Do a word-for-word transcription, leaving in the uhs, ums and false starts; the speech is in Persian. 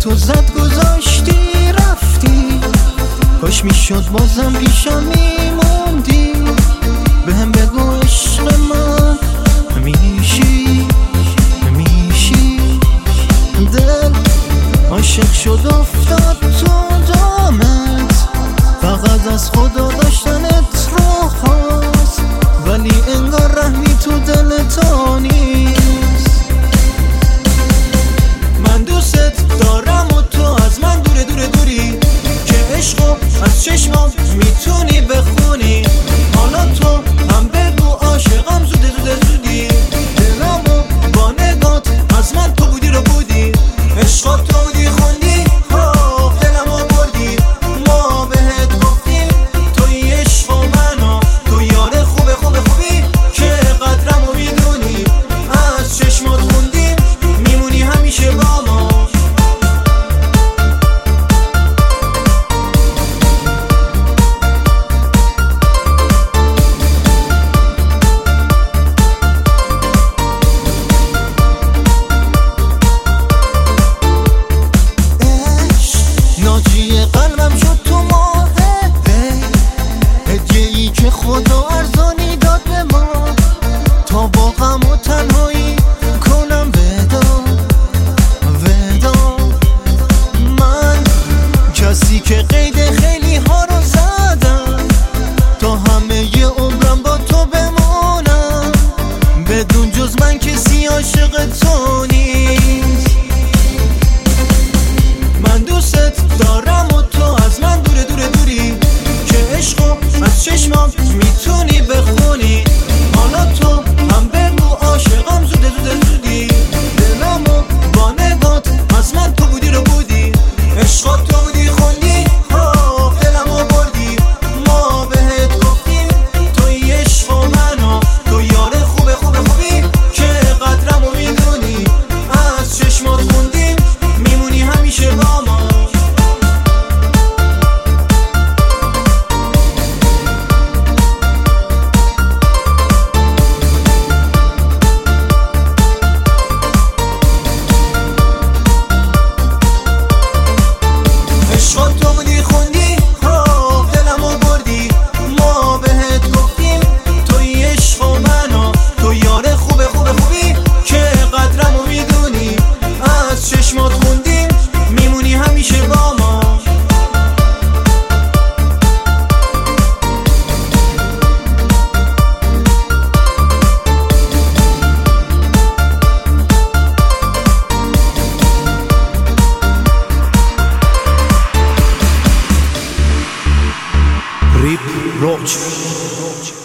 تو زد گذاشتی رفتی، کاش میشد بازم پیشم میموندی. بهم بگو عشق من میشی میشی. دل عاشق شد افتاد تو دامت، فقط از خدا داشتنت رو خواست، ولی انگار رحمی تو دل تو نیست. من دوست دارم و تو از من دوره دوره دوری، که عشقو از چشمام میتونی بخونی. حالا تو هم بگو عاشقم زوده زوده زودی، دلمو با نگات از من تو بودی رو بودی. عشقا تو بودی خوندی آه دلمو بردی، ما بهت گفتیم توی عشق و منو، تو یار خوبه خوبه خوبی که قدرمو میدونی. از چشمات خوندیم میمونی همیشه با ما. ناجی قلبم شد تو ماهه، هدیه‌ای که خدا ارزانی داد به ما، تا با غم و تنهایی کنم ودا ودا. من کسی که قید خیلی ها رو زدم، تا همه ی عمرم با تو بمونم، بدون جز من کسی عاشق تو نیست. من دوست دارم و تو از من دوره دوره دوری، که عشقو از چشمام میتونی بخونی. حالا تو هم بگو عاشقم زوده زوده زودی، دلمو با نگات از من تو بودی رو بودی. عشقا تو بودی خوندی آه دلمو بردی، ما بهت گفتیم توی عشق و منو، تو یار خوبه خوبه خوبی که قدرمو میدونی. از چشمات خوندیم میمونی همیشه با ما. عشقا تو بودی خوندی آه دلمو بردی، ما بهت گفتیم توی عشق و منو، تو یار خوبه خوبه خوبی که قدرمو میدونی. از چشمات خوندیم میمونی همیشه با ما. Rip Roach.